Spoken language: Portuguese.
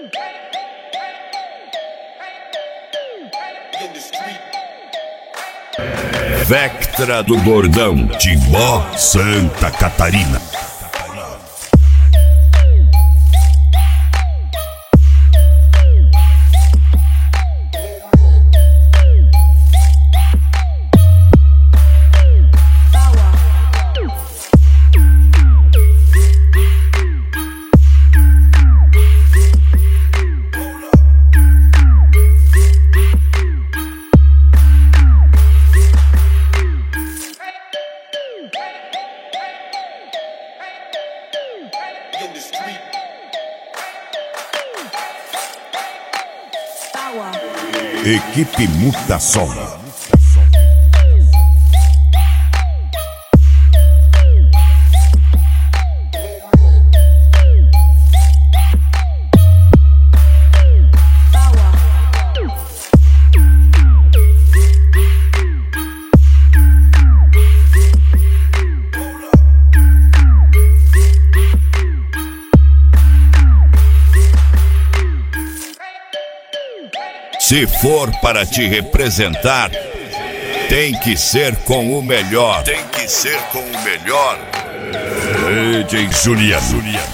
Vectra do Bordão, Timbó, Santa Catarina. Equipe Mutação. Se for para te representar, tem que ser com o melhor. Tem que ser com o melhor. DJ Juliano.